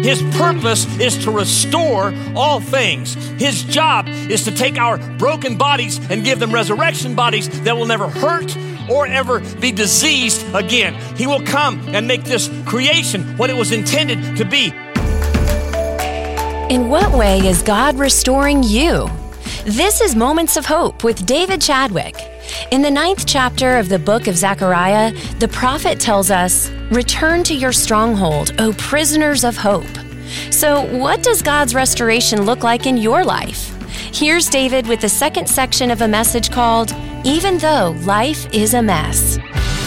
His purpose is to restore all things. His job is to take our broken bodies and give them resurrection bodies that will never hurt or ever be diseased again. He will come and make this creation what it was intended to be. In what way is God restoring you? This is Moments of Hope with David Chadwick. In the 9th chapter of the book of Zechariah, the prophet tells us, "Return to your stronghold, O prisoners of hope." So what does God's restoration look like in your life? Here's David with the second section of a message called, "Even Though Life is a Mess."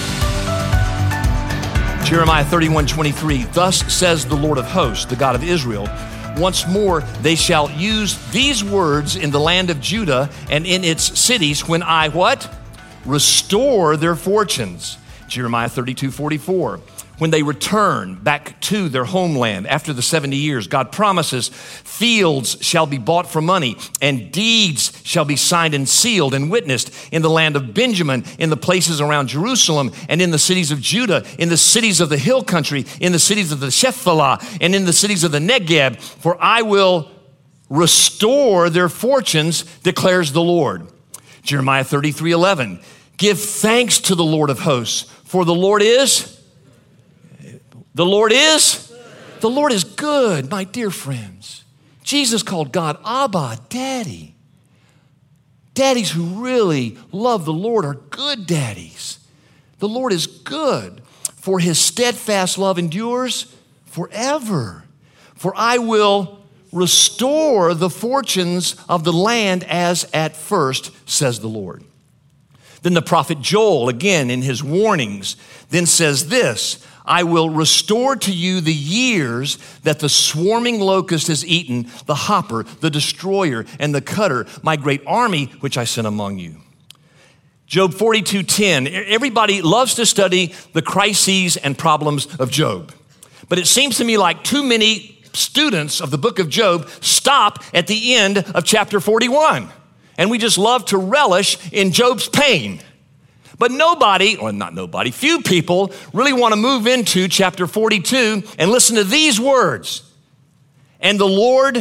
Jeremiah 31:23, "Thus says the Lord of hosts, the God of Israel, once more they shall use these words in the land of Judah and in its cities when I," what? "Restore their fortunes." Jeremiah 32:44, "When they return back to their homeland after the 70 years, God promises fields shall be bought for money and deeds shall be signed and sealed and witnessed in the land of Benjamin, in the places around Jerusalem and in the cities of Judah, in the cities of the hill country, in the cities of the Shephelah and in the cities of the Negeb, for I will restore their fortunes, declares the Lord." Jeremiah 33:11, "Give thanks to the Lord of hosts, for the Lord is good, my dear friends." Jesus called God Abba, Daddy. Daddies who really love the Lord are good daddies. The Lord is good, for his steadfast love endures forever. "For I will restore the fortunes of the land as at first, says the Lord." Then the prophet Joel, again in his warnings, then says this, "I will restore to you the years that the swarming locust has eaten, the hopper, the destroyer, and the cutter, my great army which I sent among you." Job 42:10, everybody loves to study the crises and problems of Job. But it seems to me like too many students of the book of Job stop at the end of chapter 41. And we just love to relish in Job's pain. But few people really want to move into chapter 42 and listen to these words. "And the Lord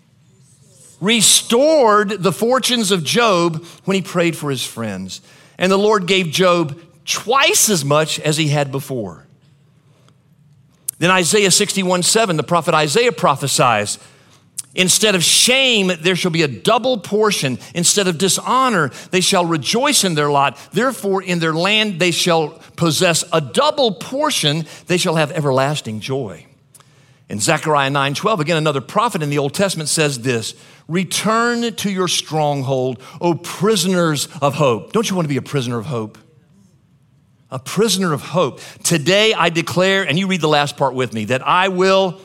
restored the fortunes of Job when he prayed for his friends. And the Lord gave Job twice as much as he had before." Then Isaiah 61:7, the prophet Isaiah prophesies, "Instead of shame, there shall be a double portion. Instead of dishonor, they shall rejoice in their lot. Therefore, in their land, they shall possess a double portion. They shall have everlasting joy." In Zechariah 9:12, again, another prophet in the Old Testament says this, "Return to your stronghold, O prisoners of hope." Don't you want to be a prisoner of hope? A prisoner of hope. "Today I declare," and you read the last part with me, "that I will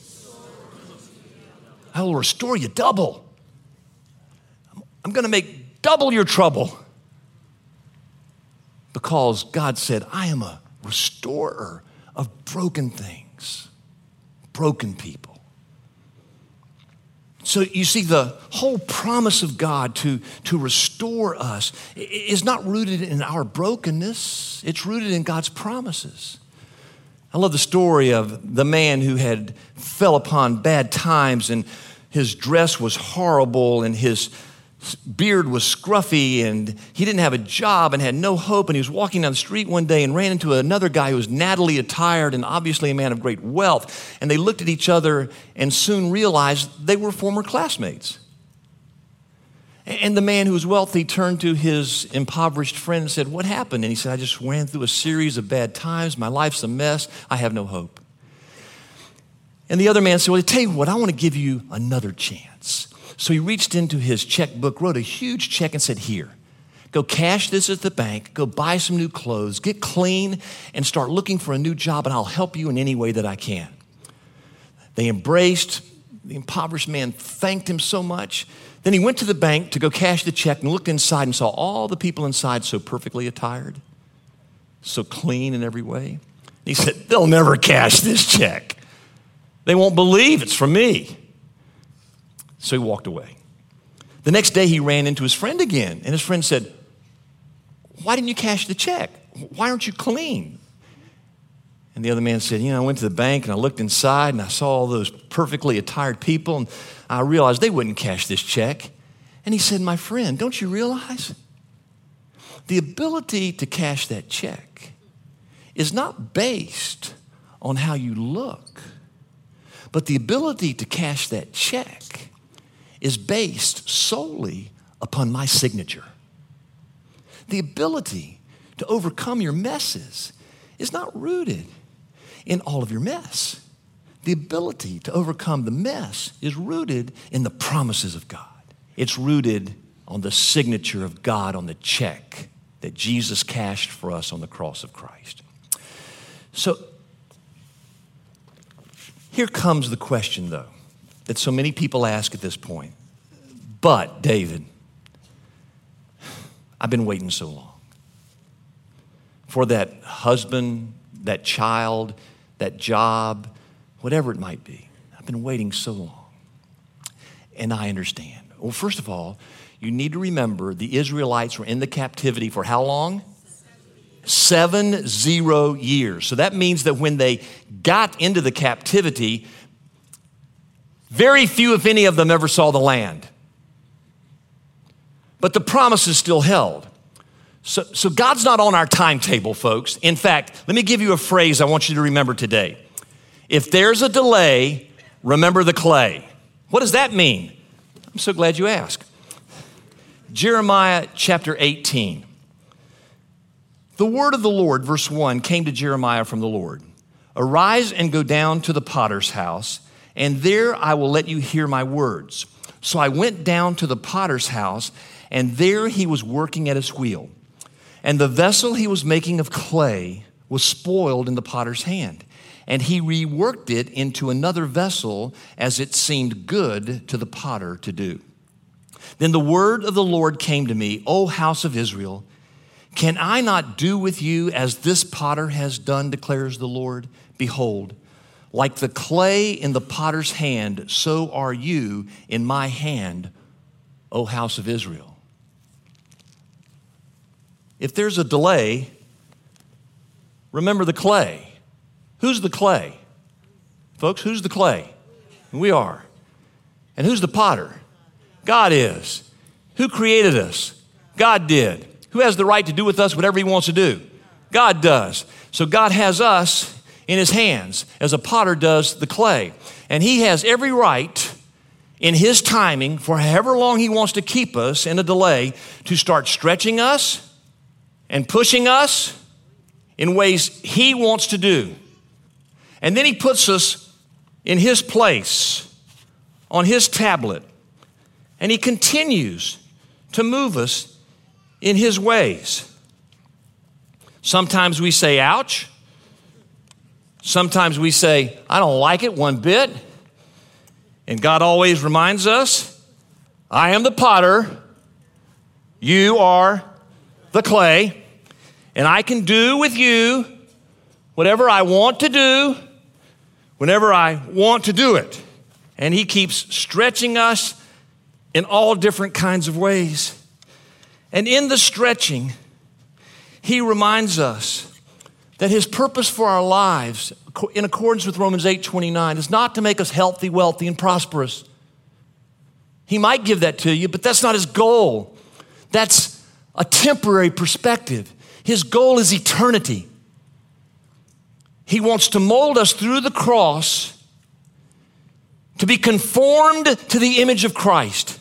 restore you double. I'm going to make double your trouble." Because God said, "I am a restorer of broken things, broken people." So you see, the whole promise of God to restore us is not rooted in our brokenness. It's rooted in God's promises. I love the story of the man who had fell upon bad times and his dress was horrible and his beard was scruffy and he didn't have a job and had no hope, and he was walking down the street one day and ran into another guy who was nattily attired and obviously a man of great wealth, and they looked at each other and soon realized they were former classmates. And the man who was wealthy turned to his impoverished friend and said, "What happened?" And he said, "I just ran through a series of bad times. My life's a mess. I have no hope." And the other man said, "Well, I tell you what, I want to give you another chance." So he reached into his checkbook, wrote a huge check and said, "Here, go cash this at the bank, go buy some new clothes, get clean, and start looking for a new job, and I'll help you in any way that I can." They embraced. The impoverished man thanked him so much. Then he went to the bank to go cash the check and looked inside and saw all the people inside so perfectly attired, so clean in every way. He said, "They'll never cash this check. They won't believe it's from me." So he walked away. The next day he ran into his friend again, and his friend said, "Why didn't you cash the check? Why aren't you clean?" And the other man said, I went to the bank and I looked inside and I saw all those perfectly attired people and I realized they wouldn't cash this check. And he said, my friend, don't you realize the ability to cash that check is not based on how you look, but the ability to cash that check is based solely upon my signature. The ability to overcome your messes is not rooted in all of your mess. The ability to overcome the mess is rooted in the promises of God. It's rooted on the signature of God on the check that Jesus cashed for us on the cross of Christ. So here comes the question, though, that so many people ask at this point. But, David, I've been waiting so long for that husband, that child, that job, whatever it might be. I've been waiting so long. And I understand. Well, first of all, you need to remember the Israelites were in the captivity for how long? 70 years. So that means that when they got into the captivity, very few, if any of them, ever saw the land. But the promises still held. So God's not on our timetable, folks. In fact, let me give you a phrase I want you to remember today. If there's a delay, remember the clay. What does that mean? I'm so glad you asked. Jeremiah chapter 18. The word of the Lord, verse 1, came to Jeremiah from the Lord. Arise and go down to the potter's house, and there I will let you hear my words. So I went down to the potter's house, and there he was working at his wheel. And the vessel he was making of clay was spoiled in the potter's hand. And he reworked it into another vessel as it seemed good to the potter to do. Then the word of the Lord came to me, O house of Israel, can I not do with you as this potter has done, declares the Lord? Behold, like the clay in the potter's hand, so are you in my hand, O house of Israel. If there's a delay, remember the clay. Who's the clay? Folks, who's the clay? We are. And who's the potter? God is. Who created us? God did. Who has the right to do with us whatever he wants to do? God does. So God has us in his hands as a potter does the clay. And he has every right in his timing for however long he wants to keep us in a delay to start stretching us and pushing us in ways he wants to do. And then he puts us in his place on his tablet. And he continues to move us in his ways. Sometimes we say, ouch. Sometimes we say, I don't like it one bit. And God always reminds us, I am the potter, you are the clay, and I can do with you whatever I want to do, whenever I want to do it. And he keeps stretching us in all different kinds of ways. And in the stretching, he reminds us that his purpose for our lives, in accordance with Romans 8:29, is not to make us healthy, wealthy, and prosperous. He might give that to you, but that's not his goal. That's a temporary perspective. His goal is eternity. He wants to mold us through the cross to be conformed to the image of Christ.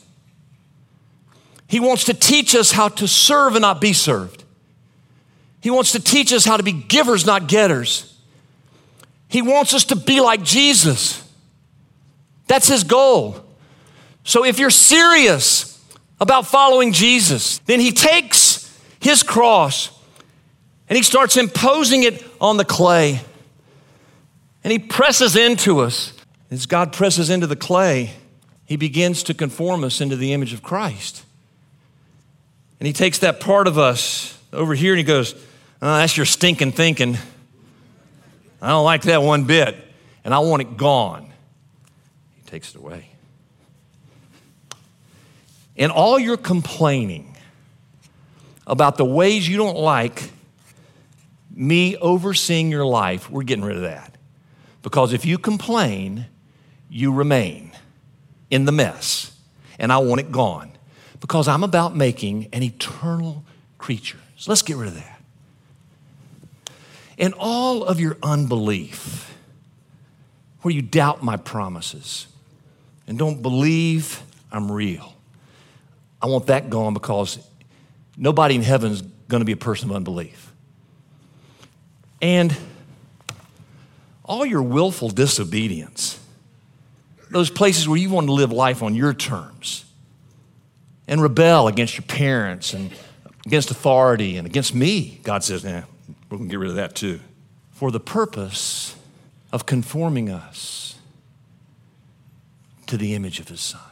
He wants to teach us how to serve and not be served. He wants to teach us how to be givers, not getters. He wants us to be like Jesus. That's his goal. So if you're serious about following Jesus, then he takes his cross and he starts imposing it on the clay. And he presses into us. As God presses into the clay, he begins to conform us into the image of Christ. And he takes that part of us over here and he goes, oh, that's your stinking thinking. I don't like that one bit, and I want it gone. He takes it away. And all your complaining about the ways you don't like me overseeing your life, we're getting rid of that. Because if you complain, you remain in the mess. And I want it gone. Because I'm about making an eternal creature. So let's get rid of that. In all of your unbelief, where you doubt my promises and don't believe I'm real, I want that gone, because nobody in heaven is going to be a person of unbelief. And all your willful disobedience, those places where you want to live life on your terms and rebel against your parents and against authority and against me, God says, we're going to get rid of that too. For the purpose of conforming us to the image of his Son.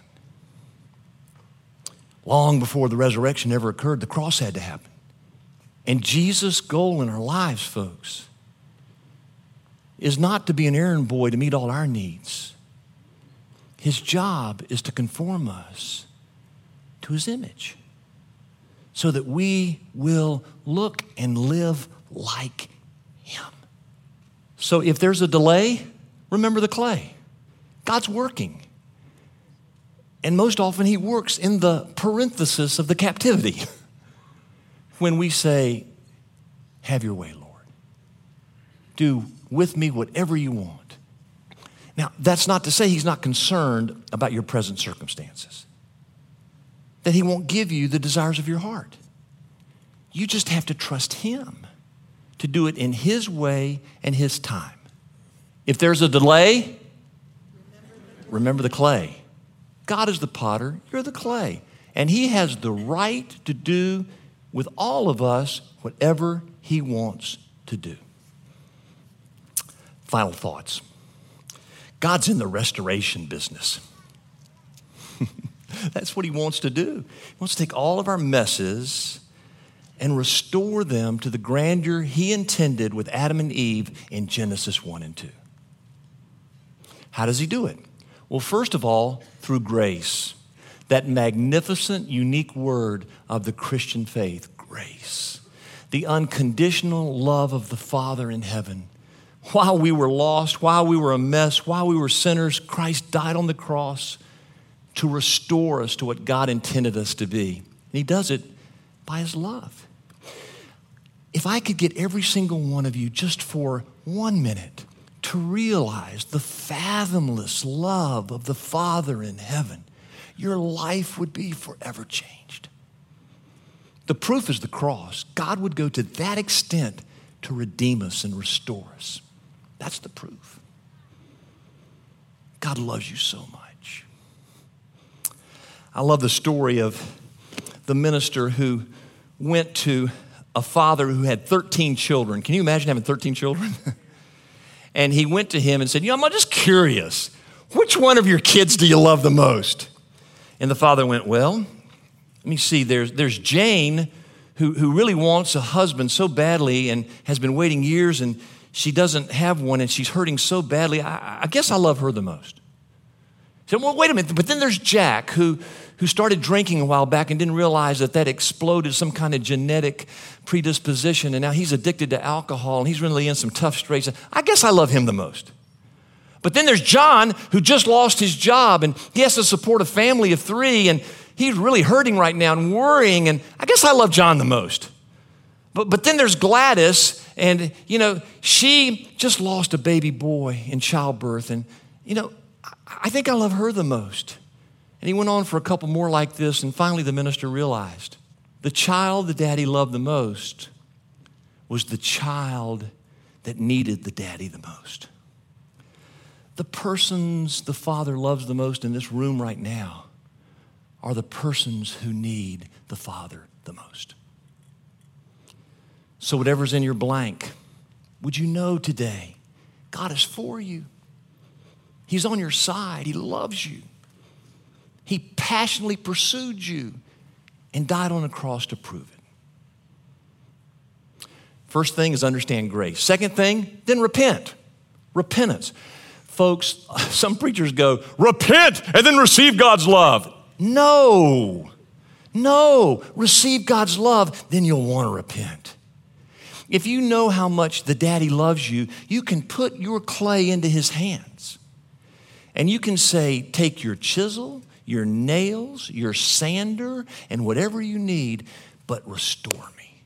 Long before the resurrection ever occurred, the cross had to happen. And Jesus' goal in our lives, folks, is not to be an errand boy to meet all our needs. His job is to conform us to his image so that we will look and live like him. So if there's a delay, remember the clay. God's working. And most often he works in the parenthesis of the captivity. When we say, have your way, Lord. Do with me whatever you want. Now, that's not to say he's not concerned about your present circumstances. That he won't give you the desires of your heart. You just have to trust him to do it in his way and his time. If there's a delay, remember the clay. God is the potter, you're the clay. And he has the right to do with all of us whatever he wants to do. Final thoughts. God's in the restoration business. That's what he wants to do. He wants to take all of our messes and restore them to the grandeur he intended with Adam and Eve in Genesis 1 and 2. How does he do it? Well, first of all, through grace. That magnificent, unique word of the Christian faith, grace. The unconditional love of the Father in heaven. While we were lost, while we were a mess, while we were sinners, Christ died on the cross to restore us to what God intended us to be. And he does it by his love. If I could get every single one of you just for 1 minute to realize the fathomless love of the Father in heaven, your life would be forever changed. The proof is the cross. God would go to that extent to redeem us and restore us. That's the proof. God loves you so much. I love the story of the minister who went to a father who had 13 children. Can you imagine having 13 children? And he went to him and said, I'm just curious, which one of your kids do you love the most? And the father went, well, let me see, there's Jane, who really wants a husband so badly and has been waiting years, and she doesn't have one, and she's hurting so badly. I guess I love her the most. He said, well, wait a minute, but then there's Jack, who started drinking a while back and didn't realize that exploded some kind of genetic predisposition, and now he's addicted to alcohol, and he's really in some tough straits. I guess I love him the most. But then there's John, who just lost his job, and he has to support a family of 3, and he's really hurting right now and worrying, and I guess I love John the most. But then there's Gladys, and, she just lost a baby boy in childbirth, and, I think I love her the most. And he went on for a couple more like this, and finally the minister realized the child the daddy loved the most was the child that needed the daddy the most. The persons the Father loves the most in this room right now are the persons who need the Father the most. So whatever's in your blank, would you know today, God is for you. He's on your side. He loves you. He passionately pursued you and died on a cross to prove it. First thing is understand grace. Second thing, then repent. Repentance. Folks, some preachers go, repent and then receive God's love. No, receive God's love, then you'll want to repent. If you know how much the daddy loves you, you can put your clay into his hands. And you can say, take your chisel, your nails, your sander, and whatever you need, but restore me.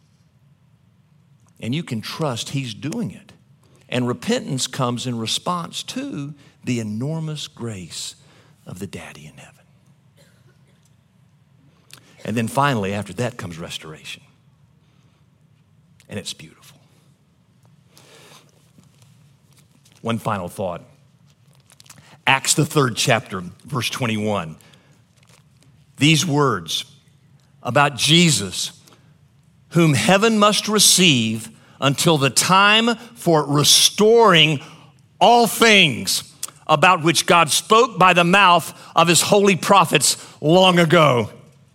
And you can trust he's doing it. And repentance comes in response to the enormous grace of the daddy in heaven. And then finally, after that comes restoration. And it's beautiful. One final thought. Acts, the 3rd chapter, verse 21. These words about Jesus, whom heaven must receive until the time for restoring all things, about which God spoke by the mouth of his holy prophets long ago.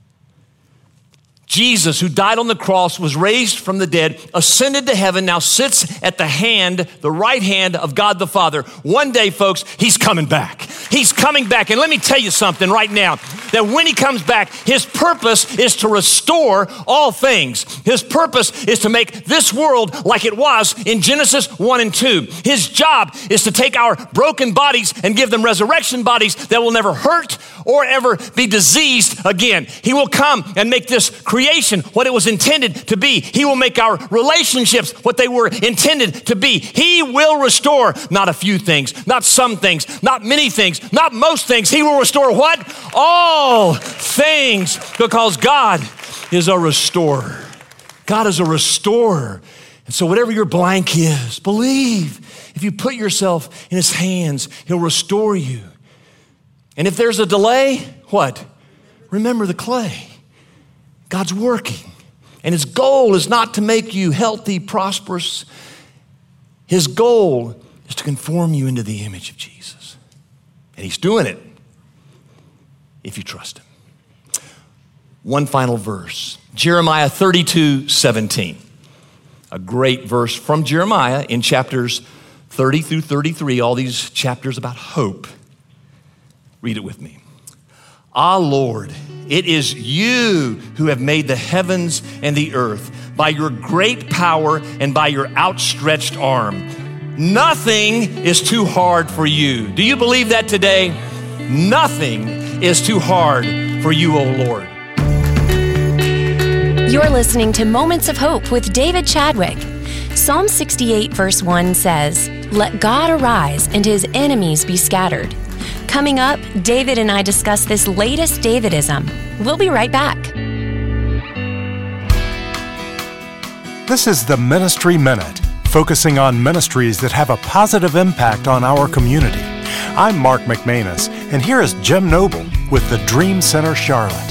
Jesus, who died on the cross, was raised from the dead, ascended to heaven, now sits at the right hand of God the Father. One day, folks, he's coming back. He's coming back. And let me tell you something right now, that when he comes back, his purpose is to restore all things. His purpose is to make this world like it was in Genesis 1 and 2. His job is to take our broken bodies and give them resurrection bodies that will never hurt or ever be diseased again. He will come and make this creation what it was intended to be. He will make our relationships what they were intended to be. He will restore not a few things, not some things, not many things, not most things. He will restore what? All things, because God is a restorer. God is a restorer. And so whatever your blank is, believe. If you put yourself in his hands, he'll restore you. And if there's a delay, what? Remember the clay. God's working. And his goal is not to make you healthy, prosperous. His goal is to conform you into the image of Jesus. And he's doing it if you trust him. One final verse, Jeremiah 32:17. A great verse from Jeremiah in chapters 30 through 33, all these chapters about hope. Read it with me. Ah, Lord, it is you who have made the heavens and the earth by your great power and by your outstretched arm. Nothing is too hard for you. Do you believe that today? Nothing is too hard for you, O Lord. You're listening to Moments of Hope with David Chadwick. Psalm 68 verse 1 says, "Let God arise and his enemies be scattered." Coming up, David and I discuss this latest Davidism. We'll be right back. This is the Ministry Minute, focusing on ministries that have a positive impact on our community. I'm Mark McManus, and here is Jim Noble with the Dream Center Charlotte.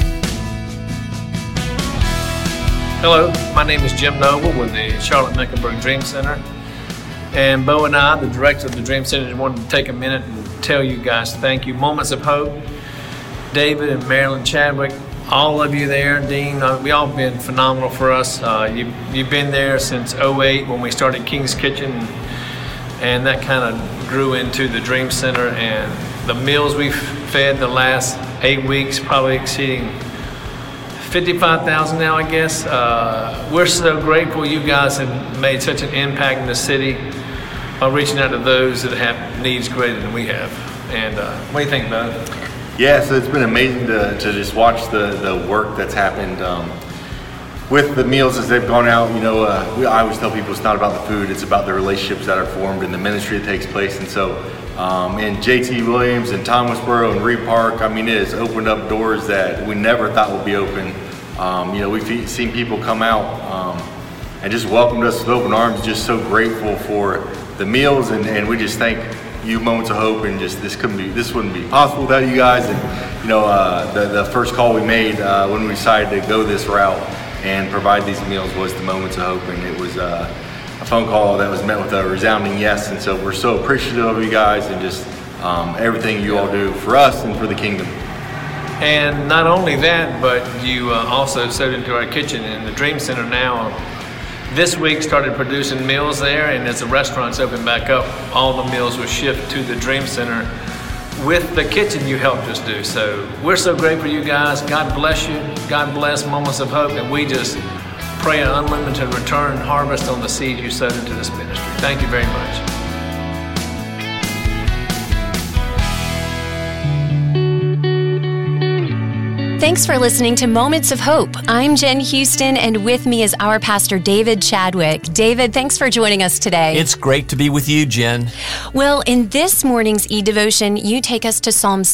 Hello, my name is Jim Noble with the Charlotte-Mecklenburg Dream Center. And Bo and I, the director of the Dream Center, just wanted to take a minute and tell you guys thank you. Moments of Hope, David and Marilyn Chadwick, all of you there, Dean, we all been phenomenal for us. You've been there since 2008 when we started King's Kitchen, and that kind of grew into the Dream Center, and the meals we've fed the last 8 weeks, probably exceeding 55,000 now, I guess. We're so grateful you guys have made such an impact in the city by reaching out to those that have needs greater than we have. And what do you think, Bo? Yeah, so it's been amazing to just watch the work that's happened with the meals as they've gone out. You know, I always tell people it's not about the food, it's about the relationships that are formed and the ministry that takes place. And so in JT Williams and Thomasboro and Reed Park, I mean, it has opened up doors that we never thought would be open. You know, we've seen people come out and just welcomed us with open arms, just so grateful for the meals, and we just thank you, Moments of Hope, and just this wouldn't be possible without you guys. And you know, the first call we made when we decided to go this route and provide these meals was the Moments of Hope, and it was a phone call that was met with a resounding yes. And so we're so appreciative of you guys and just everything you all do for us and for the kingdom. And not only that, but you also sewed into our kitchen, and the Dream Center now this week started producing meals there, and as the restaurants open back up, all the meals will shift to the Dream Center with the kitchen you helped us do. So we're so grateful for you guys. God bless you. God bless Moments of Hope, and we just pray an unlimited return harvest on the seeds you sowed into this ministry. Thank you very much. Thanks for listening to Moments of Hope. I'm Jen Houston, and with me is our pastor, David Chadwick. David, thanks for joining us today. It's great to be with you, Jen. Well, in this morning's e-devotion, you take us to Psalm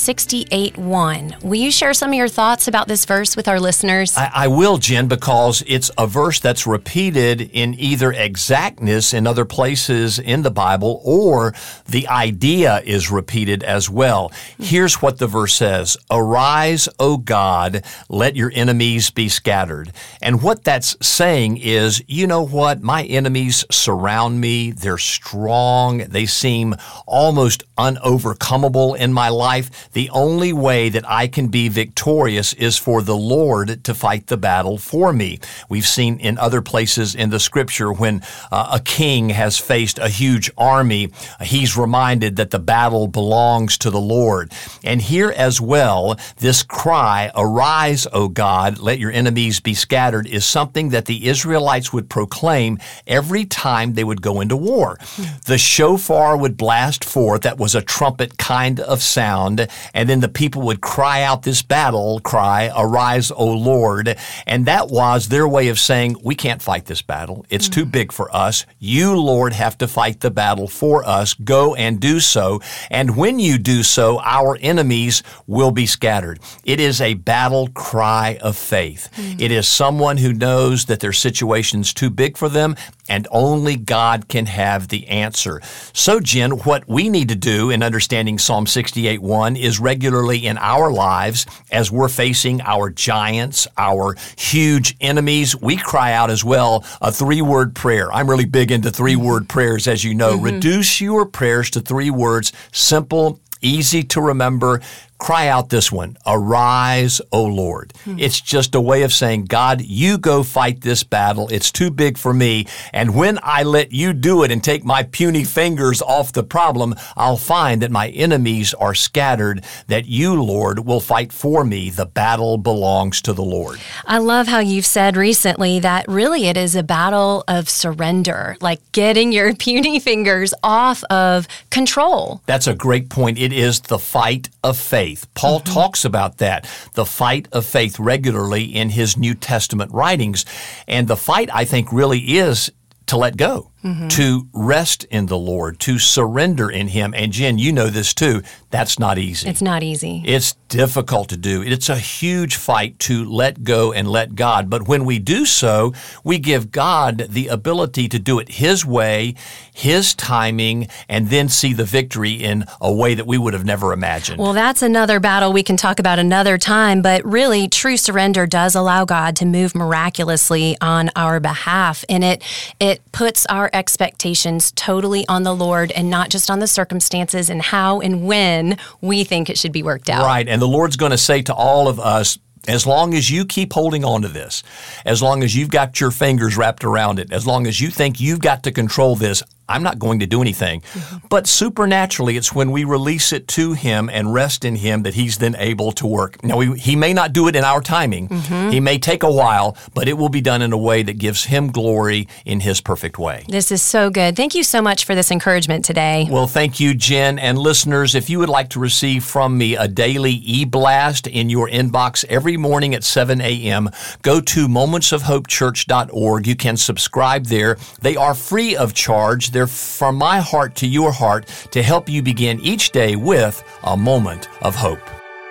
68:1. Will you share some of your thoughts about this verse with our listeners? I will, Jen, because it's a verse that's repeated in either exactness in other places in the Bible, or the idea is repeated as well. Here's what the verse says: "Arise, O God, let your enemies be scattered." And what that's saying is, you know what? My enemies surround me. They're strong. They seem almost unovercomable in my life. The only way that I can be victorious is for the Lord to fight the battle for me. We've seen in other places in the Scripture when a king has faced a huge army, he's reminded that the battle belongs to the Lord. And here as well, this cry, "Arise, O God, let your enemies be scattered," is something that the Israelites would proclaim every time they would go into war. The shofar would blast forth. That was a trumpet kind of sound. And then the people would cry out this battle cry, "Arise, O Lord." And that was their way of saying, we can't fight this battle. It's too big for us. You, Lord, have to fight the battle for us. Go and do so. And when you do so, our enemies will be scattered. It is a battle cry of faith. It is someone who knows that their situation's too big for them, and only God can have the answer. So, Jen, what we need to do in understanding Psalm 68:1 is regularly in our lives, as we're facing our giants, our huge enemies, we cry out as well a 3-word prayer. I'm really big into 3-word prayers, as you know. Reduce your prayers to 3 words, simple, easy to remember. Cry out this one: "Arise, O Lord." It's just a way of saying, God, you go fight this battle. It's too big for me. And when I let you do it and take my puny fingers off the problem, I'll find that my enemies are scattered, that you, Lord, will fight for me. The battle belongs to the Lord. I love how you've said recently that really it is a battle of surrender, like getting your puny fingers off of control. That's a great point. It is the fight of faith. Paul talks about that, the fight of faith, regularly in his New Testament writings. And the fight, I think, really is to let go, to rest in the Lord, to surrender in Him. And Jen, you know this too. That's not easy. It's not easy. It's difficult to do. It's a huge fight to let go and let God. But when we do so, we give God the ability to do it His way, His timing, and then see the victory in a way that we would have never imagined. Well, that's another battle we can talk about another time, but really true surrender does allow God to move miraculously on our behalf. And it puts our expectations totally on the Lord and not just on the circumstances and how and when we think it should be worked out. Right. And the Lord's going to say to all of us, as long as you keep holding on to this, as long as you've got your fingers wrapped around it, as long as you think you've got to control this, I'm not going to do anything. But supernaturally, it's when we release it to Him and rest in Him that He's then able to work. Now, He may not do it in our timing. He may take a while, but it will be done in a way that gives Him glory in His perfect way. This is so good. Thank you so much for this encouragement today. Well, thank you, Jen. And listeners, if you would like to receive from me a daily e-blast in your inbox every morning at 7 a.m., go to momentsofhopechurch.org. You can subscribe there. They are free of charge. They're from my heart to your heart to help you begin each day with a moment of hope.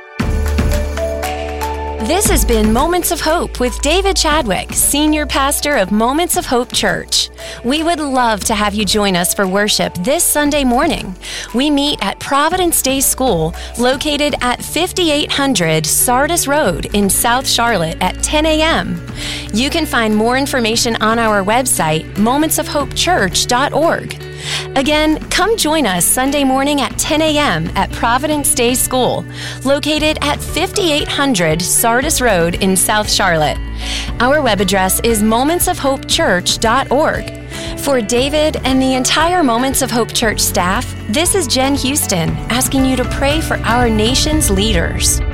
This has been Moments of Hope with David Chadwick, Senior Pastor of Moments of Hope Church. We would love to have you join us for worship this Sunday morning. We meet at Providence Day School, located at 5800 Sardis Road in South Charlotte at 10 a.m. You can find more information on our website, momentsofhopechurch.org. Again, come join us Sunday morning at 10 a.m. at Providence Day School, located at 5800 Sardis Road in South Charlotte. Our web address is momentsofhopechurch.org. For David and the entire Moments of Hope Church staff, this is Jen Houston asking you to pray for our nation's leaders.